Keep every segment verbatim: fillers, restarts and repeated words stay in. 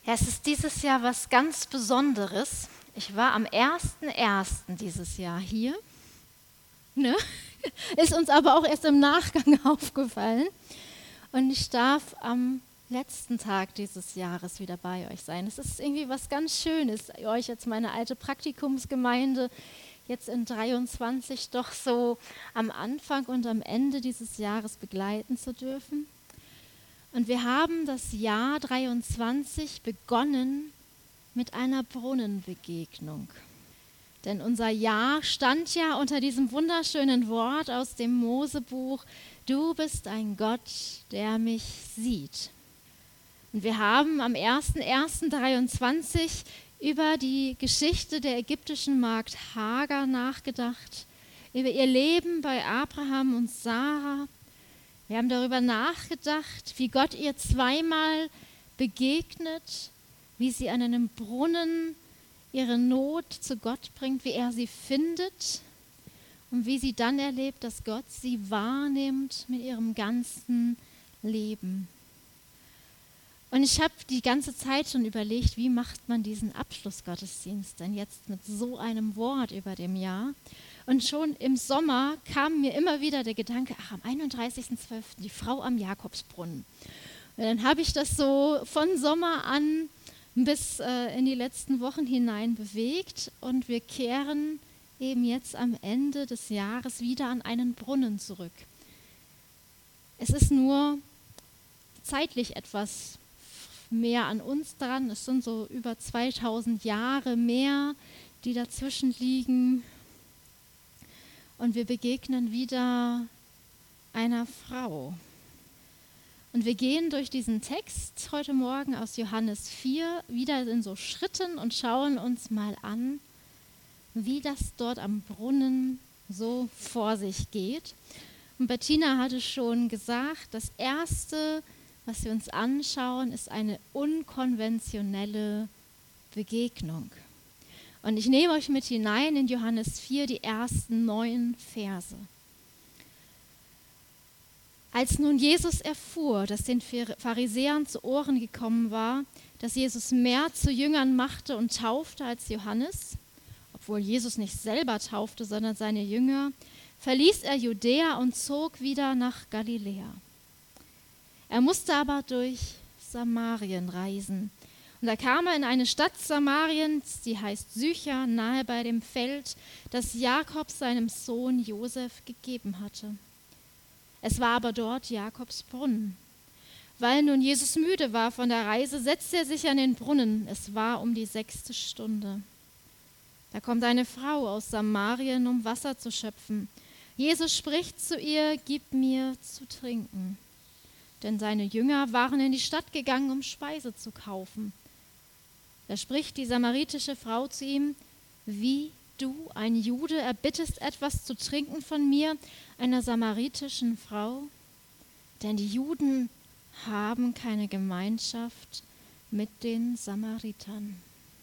Ja, es ist dieses Jahr was ganz Besonderes. Ich war am ersten ersten dieses Jahr hier. Ne? Ist uns aber auch erst im Nachgang aufgefallen. Und ich darf am letzten Tag dieses Jahres wieder bei euch sein. Es ist irgendwie was ganz Schönes, euch jetzt meine alte Praktikumsgemeinde jetzt in dreiundzwanzig doch so am Anfang und am Ende dieses Jahres begleiten zu dürfen. Und wir haben das Jahr dreiundzwanzig begonnen mit einer Brunnenbegegnung. Denn unser Jahr stand ja unter diesem wunderschönen Wort aus dem Mosebuch: Du bist ein Gott, der mich sieht. Und wir haben am ersten ersten dreiundzwanzig über die Geschichte der ägyptischen Magd Hagar nachgedacht, über ihr Leben bei Abraham und Sarah. Wir haben darüber nachgedacht, wie Gott ihr zweimal begegnet, wie sie an einem Brunnen ihre Not zu Gott bringt, wie er sie findet und wie sie dann erlebt, dass Gott sie wahrnimmt mit ihrem ganzen Leben. Und ich habe die ganze Zeit schon überlegt, wie macht man diesen Abschlussgottesdienst denn jetzt mit so einem Wort über dem Jahr? Und schon im Sommer kam mir immer wieder der Gedanke, ach, am einunddreißigsten zwölften die Frau am Jakobsbrunnen. Und dann habe ich das so von Sommer an bis äh, in die letzten Wochen hinein bewegt und wir kehren eben jetzt am Ende des Jahres wieder an einen Brunnen zurück. Es ist nur zeitlich etwas mehr an uns dran. Es sind so über zweitausend Jahre mehr, die dazwischen liegen. Und wir begegnen wieder einer Frau. Und wir gehen durch diesen Text heute Morgen aus Johannes vier wieder in so Schritten und schauen uns mal an, wie das dort am Brunnen so vor sich geht. Und Bettina hatte schon gesagt, das Erste, was wir uns anschauen, ist eine unkonventionelle Begegnung. Und ich nehme euch mit hinein in Johannes vier, die ersten neun Verse. Als nun Jesus erfuhr, dass den Pharisäern zu Ohren gekommen war, dass Jesus mehr zu Jüngern machte und taufte als Johannes, obwohl Jesus nicht selber taufte, sondern seine Jünger, verließ er Judäa und zog wieder nach Galiläa. Er musste aber durch Samarien reisen. Und da kam er in eine Stadt Samariens, die heißt Sychar, nahe bei dem Feld, das Jakob seinem Sohn Josef gegeben hatte. Es war aber dort Jakobs Brunnen. Weil nun Jesus müde war von der Reise, setzte er sich an den Brunnen. Es war um die sechste Stunde. Da kommt eine Frau aus Samarien, um Wasser zu schöpfen. Jesus spricht zu ihr: Gib mir zu trinken. Denn seine Jünger waren in die Stadt gegangen, um Speise zu kaufen. Da spricht die samaritische Frau zu ihm: Wie du, ein Jude, erbittest etwas zu trinken von mir, einer samaritischen Frau? Denn die Juden haben keine Gemeinschaft mit den Samaritern.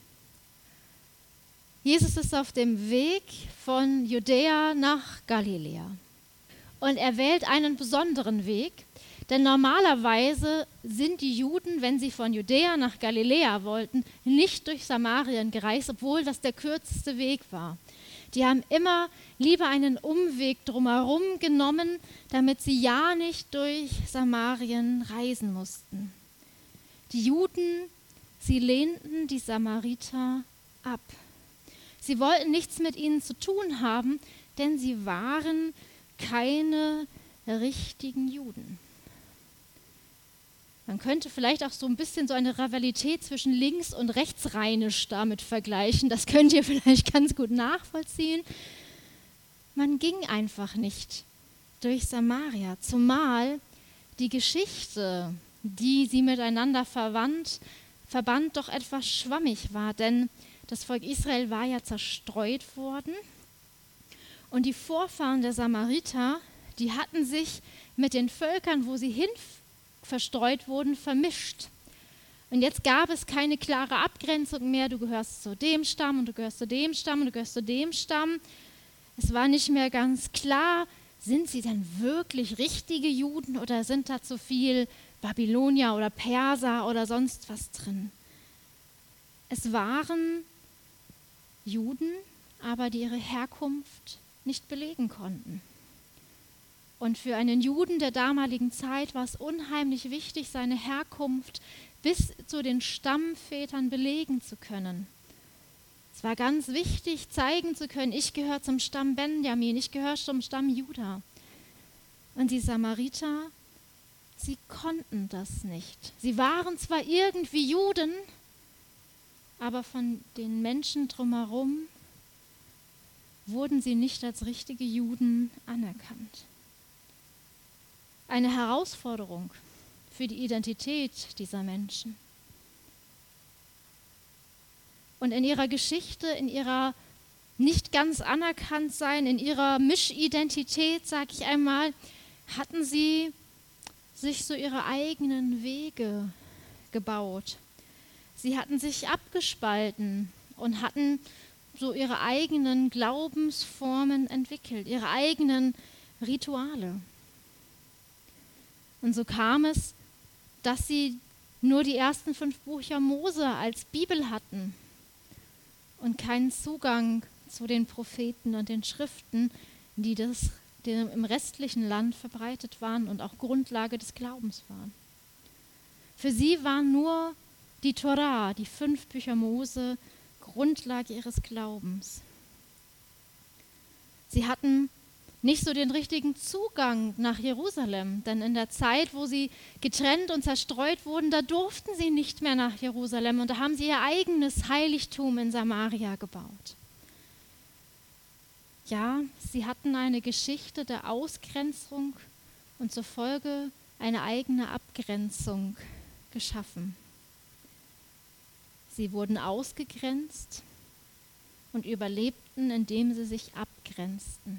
Jesus ist auf dem Weg von Judäa nach Galiläa. Und er wählt einen besonderen Weg. Denn normalerweise sind die Juden, wenn sie von Judäa nach Galiläa wollten, nicht durch Samarien gereist, obwohl das der kürzeste Weg war. Die haben immer lieber einen Umweg drumherum genommen, damit sie ja nicht durch Samarien reisen mussten. Die Juden, sie lehnten die Samariter ab. Sie wollten nichts mit ihnen zu tun haben, denn sie waren keine richtigen Juden. Man könnte vielleicht auch so ein bisschen so eine Rivalität zwischen links- und rechtsrheinisch damit vergleichen. Das könnt ihr vielleicht ganz gut nachvollziehen. Man ging einfach nicht durch Samaria, zumal die Geschichte, die sie miteinander verband, verband doch etwas schwammig war. Denn das Volk Israel war ja zerstreut worden. Und die Vorfahren der Samariter, die hatten sich mit den Völkern, wo sie hin verstreut wurden, vermischt. Und jetzt gab es keine klare Abgrenzung mehr. Du gehörst zu dem Stamm und du gehörst zu dem Stamm und du gehörst zu dem Stamm. Es war nicht mehr ganz klar, sind sie denn wirklich richtige Juden oder sind da zu viel Babylonier oder Perser oder sonst was drin? Es waren Juden, aber die ihre Herkunft nicht belegen konnten. Und für einen Juden der damaligen Zeit war es unheimlich wichtig, seine Herkunft bis zu den Stammvätern belegen zu können. Es war ganz wichtig, zeigen zu können, ich gehöre zum Stamm Benjamin, ich gehöre zum Stamm Juda. Und die Samariter, sie konnten das nicht. Sie waren zwar irgendwie Juden, aber von den Menschen drumherum wurden sie nicht als richtige Juden anerkannt. Eine Herausforderung für die Identität dieser Menschen. Und in ihrer Geschichte, in ihrer nicht ganz anerkannt sein, in ihrer Mischidentität, sage ich einmal, hatten sie sich so ihre eigenen Wege gebaut. Sie hatten sich abgespalten und hatten so ihre eigenen Glaubensformen entwickelt, ihre eigenen Rituale. Und so kam es, dass sie nur die ersten fünf Bücher Mose als Bibel hatten und keinen Zugang zu den Propheten und den Schriften, die, das, die im restlichen Land verbreitet waren und auch Grundlage des Glaubens waren. Für sie waren nur die Tora, die fünf Bücher Mose, Grundlage ihres Glaubens. Sie hatten nicht so den richtigen Zugang nach Jerusalem, denn in der Zeit, wo sie getrennt und zerstreut wurden, da durften sie nicht mehr nach Jerusalem und da haben sie ihr eigenes Heiligtum in Samaria gebaut. Ja, sie hatten eine Geschichte der Ausgrenzung und zur Folge eine eigene Abgrenzung geschaffen. Sie wurden ausgegrenzt und überlebten, indem sie sich abgrenzten.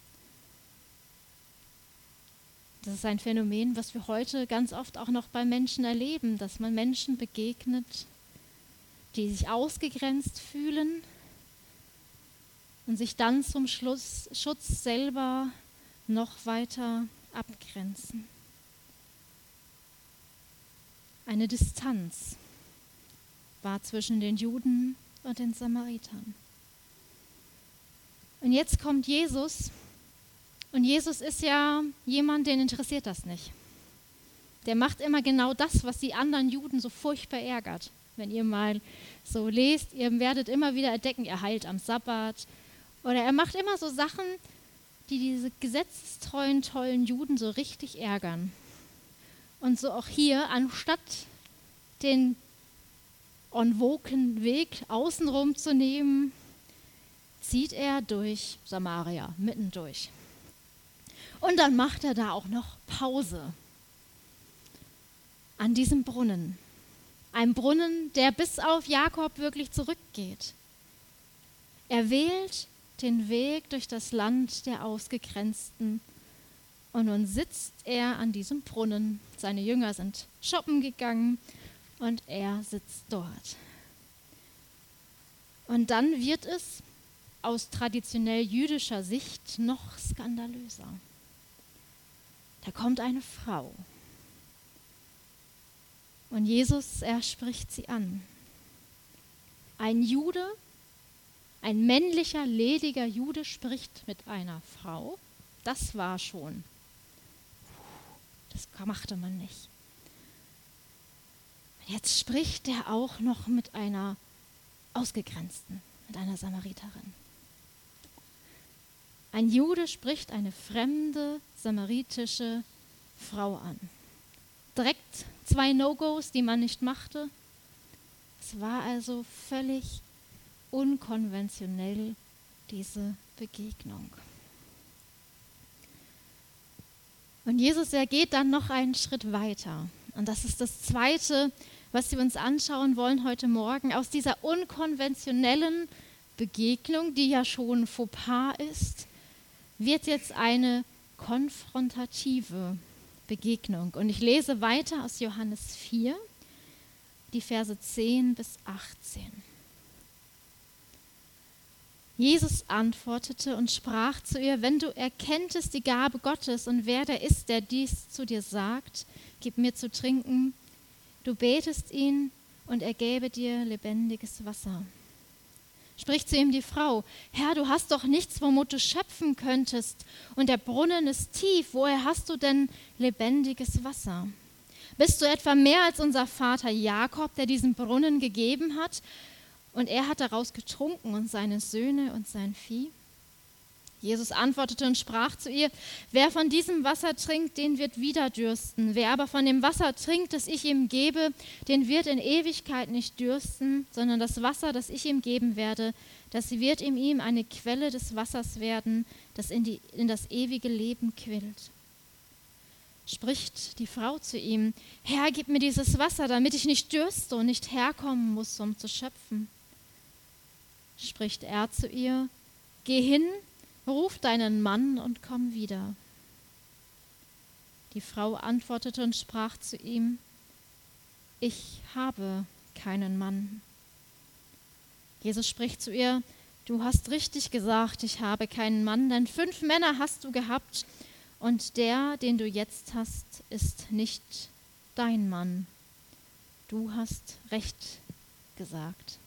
Das ist ein Phänomen, was wir heute ganz oft auch noch bei Menschen erleben, dass man Menschen begegnet, die sich ausgegrenzt fühlen und sich dann zum Schluss, Schutz selber noch weiter abgrenzen. Eine Distanz war zwischen den Juden und den Samaritern. Und jetzt kommt Jesus. Und Jesus ist ja jemand, den interessiert das nicht. Der macht immer genau das, was die anderen Juden so furchtbar ärgert. Wenn ihr mal so lest, ihr werdet immer wieder entdecken, er heilt am Sabbat. Oder er macht immer so Sachen, die diese gesetzestreuen, tollen Juden so richtig ärgern. Und so auch hier, anstatt den onvoken Weg außenrum zu nehmen, zieht er durch Samaria, mittendurch. Und dann macht er da auch noch Pause an diesem Brunnen. Ein Brunnen, der bis auf Jakob wirklich zurückgeht. Er wählt den Weg durch das Land der Ausgegrenzten und nun sitzt er an diesem Brunnen. Seine Jünger sind shoppen gegangen und er sitzt dort. Und dann wird es aus traditionell jüdischer Sicht noch skandalöser. Da kommt eine Frau und Jesus, er spricht sie an. Ein Jude, ein männlicher, lediger Jude spricht mit einer Frau. Das war schon, das machte man nicht. Jetzt spricht er auch noch mit einer Ausgegrenzten, mit einer Samariterin. Ein Jude spricht eine fremde samaritische Frau an. Direkt zwei No-Gos, die man nicht machte. Es war also völlig unkonventionell, diese Begegnung. Und Jesus, er geht dann noch einen Schritt weiter. Und das ist das Zweite, was wir uns anschauen wollen heute Morgen. Aus dieser unkonventionellen Begegnung, die ja schon Fauxpas ist, wird jetzt eine konfrontative Begegnung. Und ich lese weiter aus Johannes vier, die Verse zehn bis achtzehn. Jesus antwortete und sprach zu ihr: Wenn du erkenntest die Gabe Gottes und wer der ist, der dies zu dir sagt, gib mir zu trinken, du betest ihn und er gäbe dir lebendiges Wasser. Spricht zu ihm die Frau: Herr, du hast doch nichts, womit du schöpfen könntest, und der Brunnen ist tief. Woher hast du denn lebendiges Wasser? Bist du etwa mehr als unser Vater Jakob, der diesen Brunnen gegeben hat, und er hat daraus getrunken und seine Söhne und sein Vieh? Jesus antwortete und sprach zu ihr: Wer von diesem Wasser trinkt, den wird wieder dürsten. Wer aber von dem Wasser trinkt, das ich ihm gebe, den wird in Ewigkeit nicht dürsten, sondern das Wasser, das ich ihm geben werde, das wird in ihm eine Quelle des Wassers werden, das in, die, in das ewige Leben quillt. Spricht die Frau zu ihm: Herr, gib mir dieses Wasser, damit ich nicht dürste und nicht herkommen muss, um zu schöpfen. Spricht er zu ihr: Geh hin, ruf deinen Mann und komm wieder. Die Frau antwortete und sprach zu ihm: Ich habe keinen Mann. Jesus spricht zu ihr: Du hast richtig gesagt, ich habe keinen Mann, denn fünf Männer hast du gehabt, und der, den du jetzt hast, ist nicht dein Mann. Du hast recht gesagt.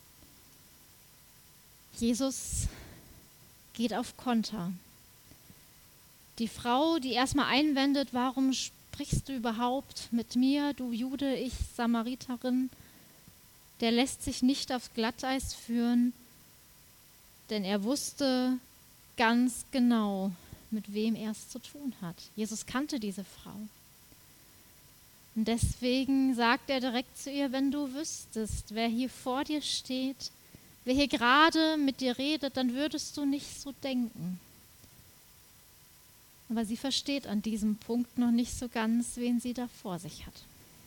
Jesus geht auf Konter. Die Frau, die erstmal einwendet: Warum sprichst du überhaupt mit mir, du Jude, ich Samariterin, der lässt sich nicht aufs Glatteis führen, denn er wusste ganz genau, mit wem er es zu tun hat. Jesus kannte diese Frau. Und deswegen sagt er direkt zu ihr: Wenn du wüsstest, wer hier vor dir steht, wer hier gerade mit dir redet, dann würdest du nicht so denken. Aber sie versteht an diesem Punkt noch nicht so ganz, wen sie da vor sich hat.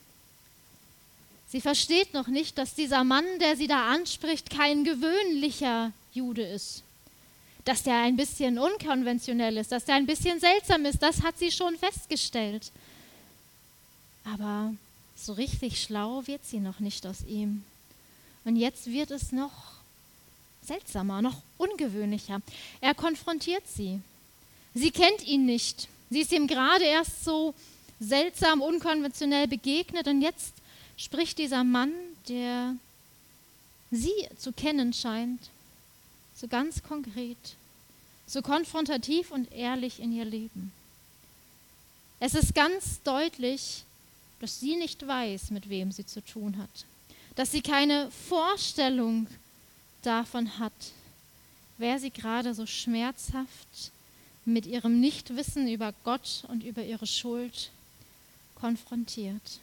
Sie versteht noch nicht, dass dieser Mann, der sie da anspricht, kein gewöhnlicher Jude ist. Dass der ein bisschen unkonventionell ist, dass der ein bisschen seltsam ist, das hat sie schon festgestellt. Aber so richtig schlau wird sie noch nicht aus ihm. Und jetzt wird es noch seltsamer, noch ungewöhnlicher. Er konfrontiert sie. Sie kennt ihn nicht. Sie ist ihm gerade erst so seltsam, unkonventionell begegnet, und jetzt spricht dieser Mann, der sie zu kennen scheint, so ganz konkret, so konfrontativ und ehrlich in ihr Leben. Es ist ganz deutlich, dass sie nicht weiß, mit wem sie zu tun hat, dass sie keine Vorstellung davon hat, wer sie gerade so schmerzhaft mit ihrem Nichtwissen über Gott und über ihre Schuld konfrontiert.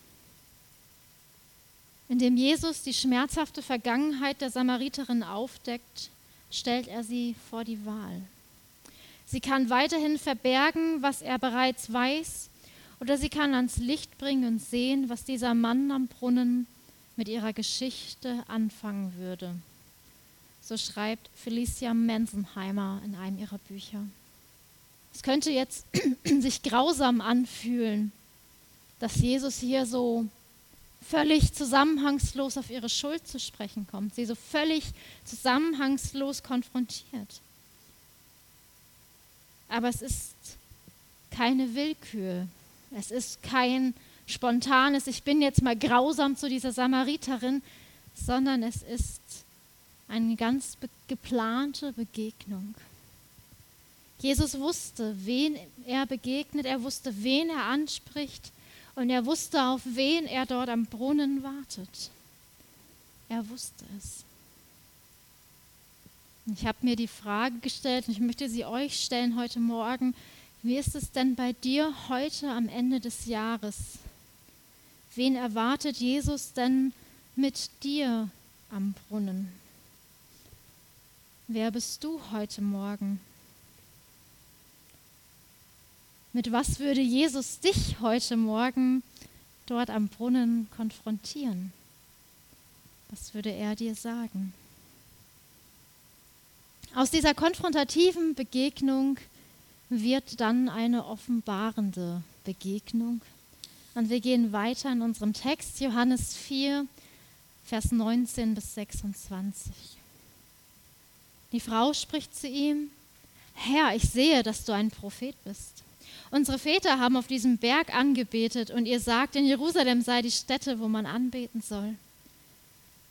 Indem Jesus die schmerzhafte Vergangenheit der Samariterin aufdeckt, stellt er sie vor die Wahl. Sie kann weiterhin verbergen, was er bereits weiß, oder sie kann ans Licht bringen und sehen, was dieser Mann am Brunnen mit ihrer Geschichte anfangen würde. So schreibt Felicia Menzenheimer in einem ihrer Bücher. Es könnte jetzt sich grausam anfühlen, dass Jesus hier so völlig zusammenhangslos auf ihre Schuld zu sprechen kommt, sie so völlig zusammenhangslos konfrontiert. Aber es ist keine Willkür, es ist kein spontanes, ich bin jetzt mal grausam zu dieser Samariterin, sondern es ist eine ganz be- geplante Begegnung. Jesus wusste, wen er begegnet, er wusste, wen er anspricht, und er wusste, auf wen er dort am Brunnen wartet. Er wusste es. Ich habe mir die Frage gestellt, und ich möchte sie euch stellen heute Morgen: Wie ist es denn bei dir heute am Ende des Jahres? Wen erwartet Jesus denn mit dir am Brunnen? Wer bist du heute Morgen? Mit was würde Jesus dich heute Morgen dort am Brunnen konfrontieren? Was würde er dir sagen? Aus dieser konfrontativen Begegnung wird dann eine offenbarende Begegnung. Und wir gehen weiter in unserem Text, Johannes vier, Vers neunzehn bis sechsundzwanzig. Die Frau spricht zu ihm: Herr, ich sehe, dass du ein Prophet bist. Unsere Väter haben auf diesem Berg angebetet, und ihr sagt, in Jerusalem sei die Stätte, wo man anbeten soll.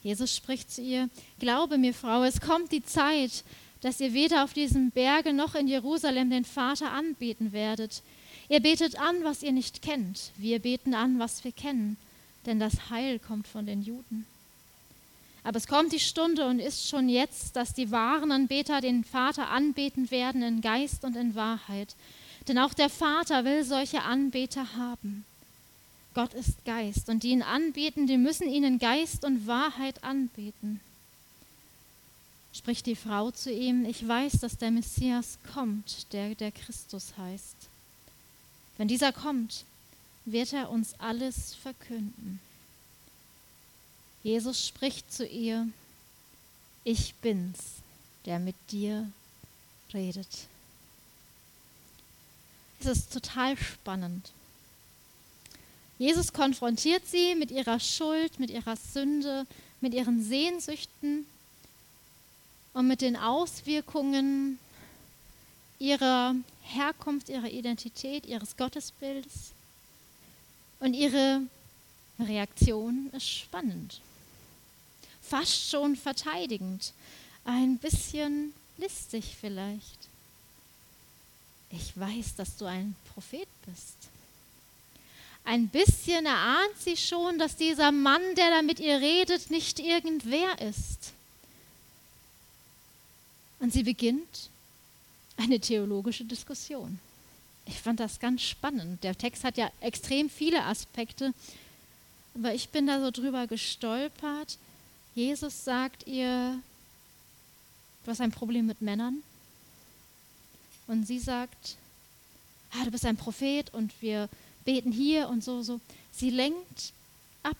Jesus spricht zu ihr: Glaube mir, Frau, es kommt die Zeit, dass ihr weder auf diesem Berge noch in Jerusalem den Vater anbeten werdet. Ihr betet an, was ihr nicht kennt. Wir beten an, was wir kennen, denn das Heil kommt von den Juden. Aber es kommt die Stunde und ist schon jetzt, dass die wahren Anbeter den Vater anbeten werden in Geist und in Wahrheit. Denn auch der Vater will solche Anbeter haben. Gott ist Geist und die ihn anbeten, die müssen ihn in Geist und Wahrheit anbeten. Spricht die Frau zu ihm: Ich weiß, dass der Messias kommt, der der Christus heißt. Wenn dieser kommt, wird er uns alles verkünden. Jesus spricht zu ihr: Ich bin's, der mit dir redet. Es ist total spannend. Jesus konfrontiert sie mit ihrer Schuld, mit ihrer Sünde, mit ihren Sehnsüchten und mit den Auswirkungen ihrer Herkunft, ihrer Identität, ihres Gottesbildes. Und ihre Reaktion ist spannend, fast schon verteidigend, ein bisschen listig vielleicht. Ich weiß, dass du ein Prophet bist. Ein bisschen erahnt sie schon, dass dieser Mann, der da mit ihr redet, nicht irgendwer ist. Und sie beginnt eine theologische Diskussion. Ich fand das ganz spannend. Der Text hat ja extrem viele Aspekte, aber ich bin da so drüber gestolpert. Jesus sagt ihr: Du hast ein Problem mit Männern. Und sie sagt: ah, du bist ein Prophet und wir beten hier und so, so. Sie lenkt ab.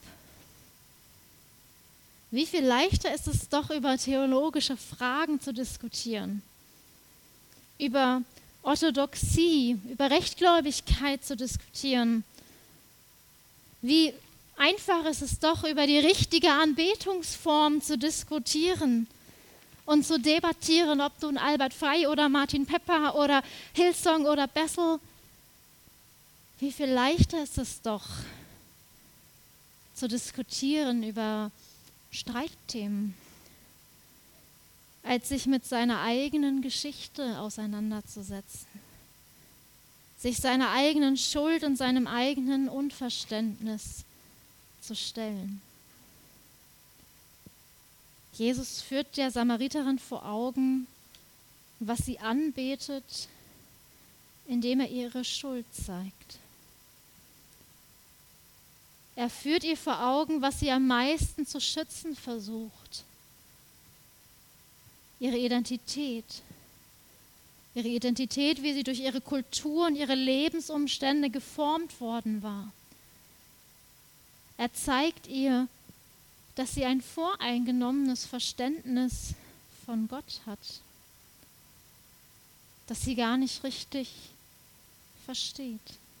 Wie viel leichter ist es doch, über theologische Fragen zu diskutieren, über Orthodoxie, über Rechtgläubigkeit zu diskutieren. Wie einfach ist es doch, über die richtige Anbetungsform zu diskutieren und zu debattieren, ob du ein Albert Frey oder Martin Pepper oder Hillsong oder Bessel. Wie viel leichter ist es doch, zu diskutieren über Streitthemen, als sich mit seiner eigenen Geschichte auseinanderzusetzen, sich seiner eigenen Schuld und seinem eigenen Unverständnis zu stellen. Jesus führt der Samariterin vor Augen, was sie anbetet, indem er ihre Schuld zeigt. Er führt ihr vor Augen, was sie am meisten zu schützen versucht. Ihre Identität. Ihre Identität, wie sie durch ihre Kultur und ihre Lebensumstände geformt worden war. Er zeigt ihr, dass sie ein voreingenommenes Verständnis von Gott hat, das sie gar nicht richtig versteht.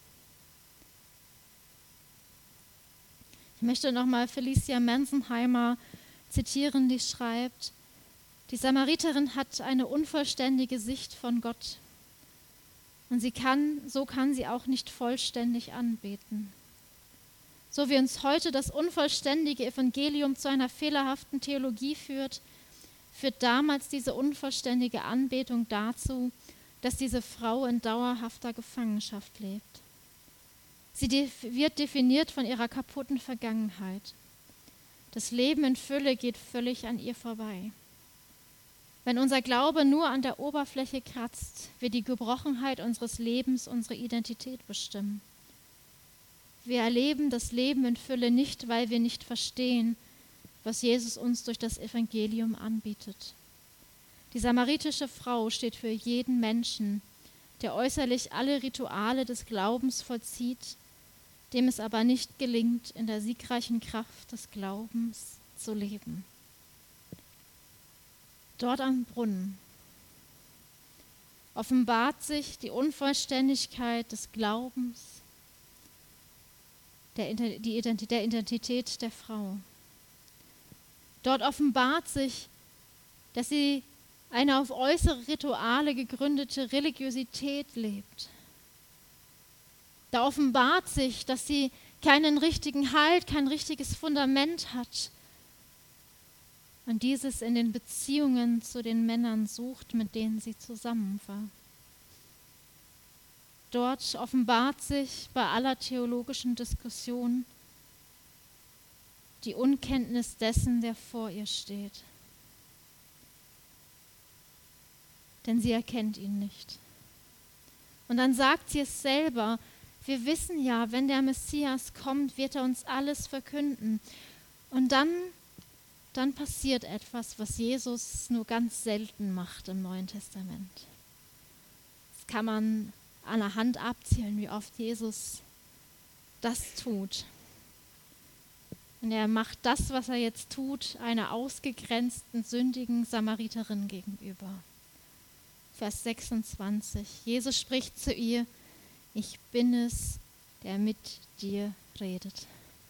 Ich möchte nochmal Felicia Menzenheimer zitieren, die schreibt: Die Samariterin hat eine unvollständige Sicht von Gott und sie kann, so kann sie auch nicht vollständig anbeten. So wie uns heute das unvollständige Evangelium zu einer fehlerhaften Theologie führt, führt damals diese unvollständige Anbetung dazu, dass diese Frau in dauerhafter Gefangenschaft lebt. Sie def- wird definiert von ihrer kaputten Vergangenheit. Das Leben in Fülle geht völlig an ihr vorbei. Wenn unser Glaube nur an der Oberfläche kratzt, wird die Gebrochenheit unseres Lebens unsere Identität bestimmen. Wir erleben das Leben in Fülle nicht, weil wir nicht verstehen, was Jesus uns durch das Evangelium anbietet. Die samaritische Frau steht für jeden Menschen, der äußerlich alle Rituale des Glaubens vollzieht, dem es aber nicht gelingt, in der siegreichen Kraft des Glaubens zu leben. Dort am Brunnen offenbart sich die Unvollständigkeit des Glaubens, der, die Identität, der Identität der Frau. Dort offenbart sich, dass sie eine auf äußere Rituale gegründete Religiosität lebt. Da offenbart sich, dass sie keinen richtigen Halt, kein richtiges Fundament hat, und dieses in den Beziehungen zu den Männern sucht, mit denen sie zusammen war. Dort offenbart sich bei aller theologischen Diskussion die Unkenntnis dessen, der vor ihr steht. Denn sie erkennt ihn nicht. Und dann sagt sie es selber, wir wissen ja, wenn der Messias kommt, wird er uns alles verkünden. Und dann, dann passiert etwas, was Jesus nur ganz selten macht im Neuen Testament. Das kann man an der Hand abzählen, wie oft Jesus das tut. Und er macht das, was er jetzt tut, einer ausgegrenzten, sündigen Samariterin gegenüber. Vers sechsundzwanzig. Jesus spricht zu ihr, ich bin es, der mit dir redet.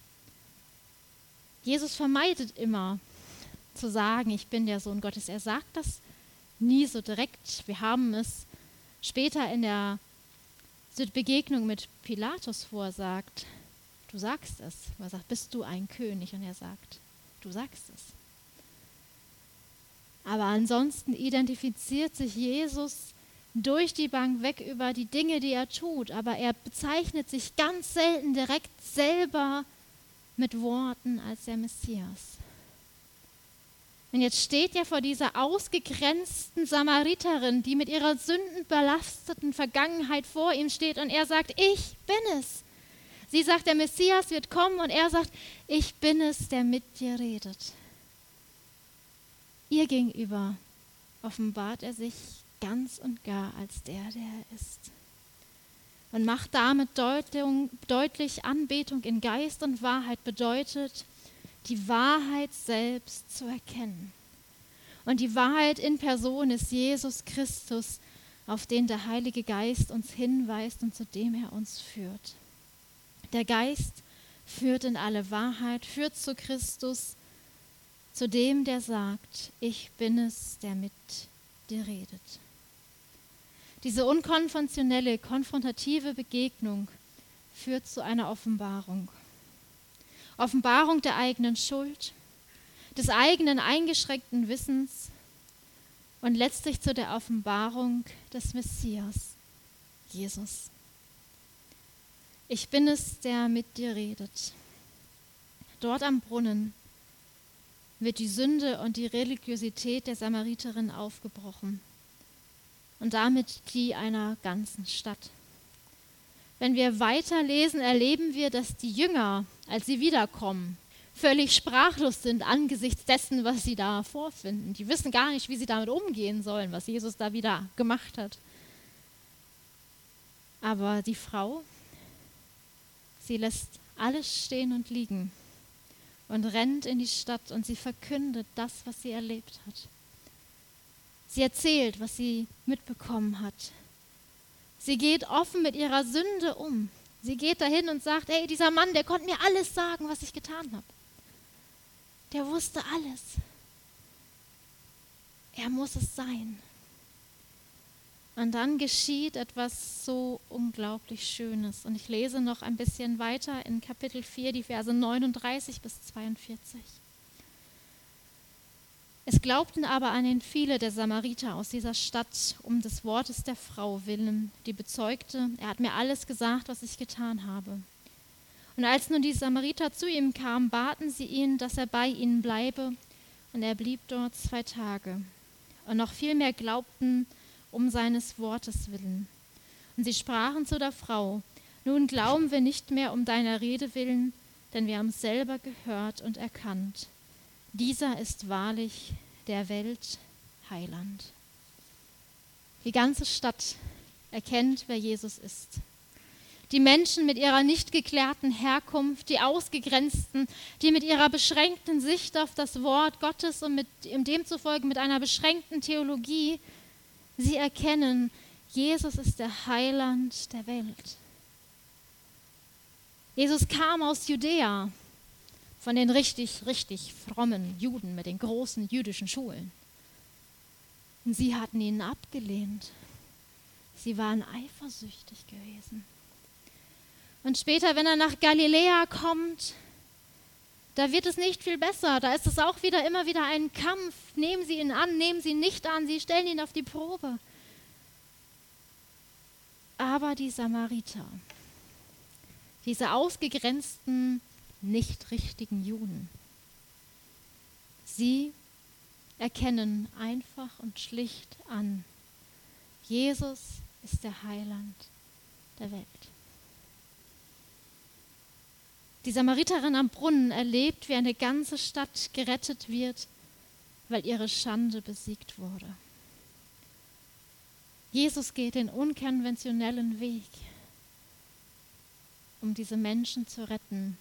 Jesus vermeidet immer zu sagen, ich bin der Sohn Gottes. Er sagt das nie so direkt. Wir haben es später in der Begegnung mit Pilatus, wo er sagt, du sagst es. Er sagt, bist du ein König? Und er sagt, du sagst es. Aber ansonsten identifiziert sich Jesus durch die Bank weg über die Dinge, die er tut. Aber er bezeichnet sich ganz selten direkt selber mit Worten als der Messias. Und jetzt steht er vor dieser ausgegrenzten Samariterin, die mit ihrer sündenbelasteten Vergangenheit vor ihm steht. Und er sagt, ich bin es. Sie sagt, der Messias wird kommen und er sagt, ich bin es, der mit dir redet. Ihr gegenüber offenbart er sich ganz und gar als der, der er ist. Und macht damit Deutung, deutlich, Anbetung in Geist und Wahrheit bedeutet, die Wahrheit selbst zu erkennen. Und die Wahrheit in Person ist Jesus Christus, auf den der Heilige Geist uns hinweist und zu dem er uns führt. Der Geist führt in alle Wahrheit, führt zu Christus, zu dem, der sagt, ich bin es, der mit dir redet. Diese unkonventionelle, konfrontative Begegnung führt zu einer Offenbarung. Offenbarung der eigenen Schuld, des eigenen eingeschränkten Wissens und letztlich zu der Offenbarung des Messias, Jesus. Ich bin es, der mit dir redet. Dort am Brunnen wird die Sünde und die Religiosität der Samariterin aufgebrochen und damit die einer ganzen Stadt. Wenn wir weiterlesen, erleben wir, dass die Jünger, als sie wiederkommen, völlig sprachlos sind angesichts dessen, was sie da vorfinden. Die wissen gar nicht, wie sie damit umgehen sollen, was Jesus da wieder gemacht hat. Aber die Frau, sie lässt alles stehen und liegen und rennt in die Stadt und sie verkündet das, was sie erlebt hat. Sie erzählt, was sie mitbekommen hat. Sie geht offen mit ihrer Sünde um. Sie geht dahin und sagt, hey, dieser Mann, der konnte mir alles sagen, was ich getan habe. Der wusste alles. Er muss es sein. Und dann geschieht etwas so unglaublich Schönes. Und ich lese noch ein bisschen weiter in Kapitel vier, die Verse neununddreißig bis zweiundvierzig. Es glaubten aber an ihn viele der Samariter aus dieser Stadt um des Wortes der Frau willen, die bezeugte, er hat mir alles gesagt, was ich getan habe. Und als nun die Samariter zu ihm kamen, baten sie ihn, dass er bei ihnen bleibe, und er blieb dort zwei Tage. Und noch viel mehr glaubten um seines Wortes willen. Und sie sprachen zu der Frau, nun glauben wir nicht mehr um deiner Rede willen, denn wir haben es selber gehört und erkannt. Dieser ist wahrlich der Welt Heiland. Die ganze Stadt erkennt, wer Jesus ist. Die Menschen mit ihrer nicht geklärten Herkunft, die Ausgegrenzten, die mit ihrer beschränkten Sicht auf das Wort Gottes und mit, um demzufolge mit einer beschränkten Theologie, sie erkennen, Jesus ist der Heiland der Welt. Jesus kam aus Judäa, von den richtig, richtig frommen Juden mit den großen jüdischen Schulen. Und sie hatten ihn abgelehnt. Sie waren eifersüchtig gewesen. Und später, wenn er nach Galiläa kommt, Da wird es nicht viel besser. Da ist es auch wieder immer wieder ein Kampf. Nehmen Sie ihn an, nehmen Sie ihn nicht an. Sie stellen ihn auf die Probe. Aber die Samariter, diese ausgegrenzten, nicht richtigen Juden, sie erkennen einfach und schlicht an, Jesus ist der Heiland der Welt. Die Samariterin am Brunnen erlebt, wie eine ganze Stadt gerettet wird, weil ihre Schande besiegt wurde. Jesus geht den unkonventionellen Weg, um diese Menschen zu retten,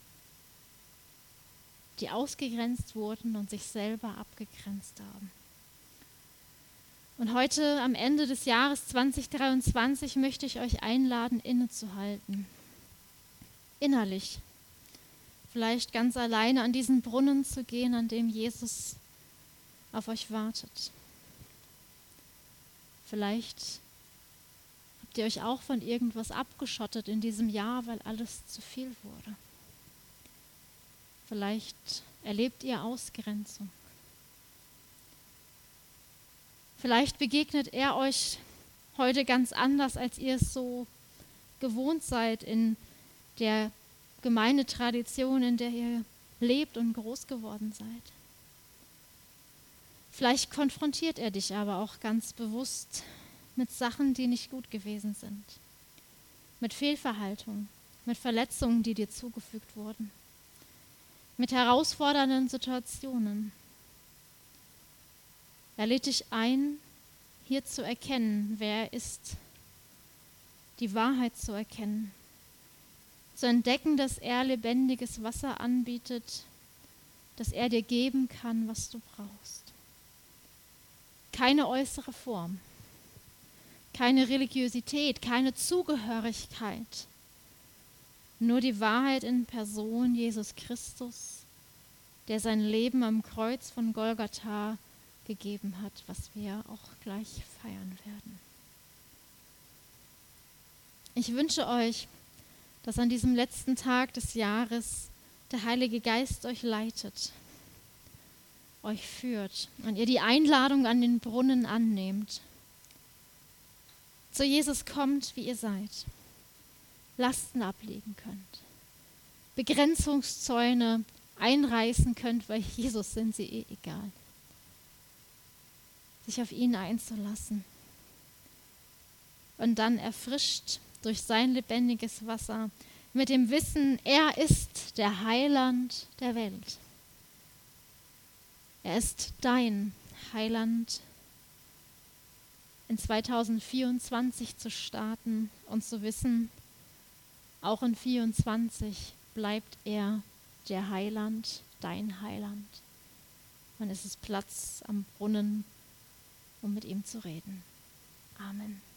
die ausgegrenzt wurden und sich selber abgegrenzt haben. Und heute am Ende des Jahres zwanzig dreiundzwanzig möchte ich euch einladen, innezuhalten. Innerlich. Vielleicht ganz alleine an diesen Brunnen zu gehen, an dem Jesus auf euch wartet. Vielleicht habt ihr euch auch von irgendwas abgeschottet in diesem Jahr, weil alles zu viel wurde. Vielleicht erlebt ihr Ausgrenzung. Vielleicht begegnet er euch heute ganz anders, als ihr es so gewohnt seid in der Gemeindetradition, in der ihr lebt und groß geworden seid. Vielleicht konfrontiert er dich aber auch ganz bewusst mit Sachen, die nicht gut gewesen sind. Mit Fehlverhaltung, mit Verletzungen, die dir zugefügt wurden. Mit herausfordernden Situationen. Er lädt dich ein, hier zu erkennen, wer er ist. Die Wahrheit zu erkennen. Zu entdecken, dass er lebendiges Wasser anbietet, dass er dir geben kann, was du brauchst. Keine äußere Form, keine Religiosität, keine Zugehörigkeit. Nur die Wahrheit in Person Jesus Christus, der sein Leben am Kreuz von Golgatha gegeben hat, was wir auch gleich feiern werden. Ich wünsche euch, dass an diesem letzten Tag des Jahres der Heilige Geist euch leitet, euch führt und ihr die Einladung an den Brunnen annehmt. Zu Jesus kommt, wie ihr seid, Lasten ablegen könnt, Begrenzungszäune einreißen könnt, weil Jesus sind sie eh egal. Sich auf ihn einzulassen und dann erfrischt durch sein lebendiges Wasser mit dem Wissen, er ist der Heiland der Welt. Er ist dein Heiland, in zweitausendvierundzwanzig zu starten und zu wissen, auch in vierundzwanzig bleibt er der Heiland, dein Heiland. Und es ist Platz am Brunnen, um mit ihm zu reden. Amen.